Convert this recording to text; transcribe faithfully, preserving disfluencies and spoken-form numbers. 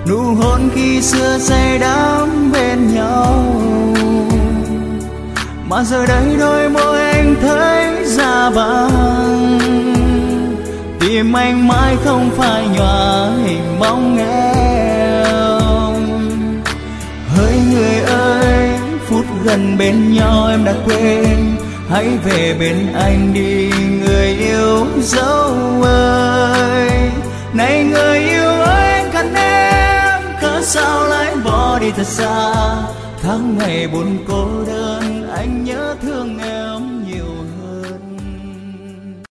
nụ hôn khi xưa say đắm bên nhau. Mà giờ đây đôi môi anh thấy giá băng, tim anh mãi không phai nhòa hình bóng em. Hỡi người ơi, phút gần bên nhau em đã quên, hãy về bên anh đi người yêu dấu ơi. Này người yêu ơi, anh cần em, cớ sao lại bỏ đi thật xa. Tháng ngày buồn cô đơn anh nhớ thương em.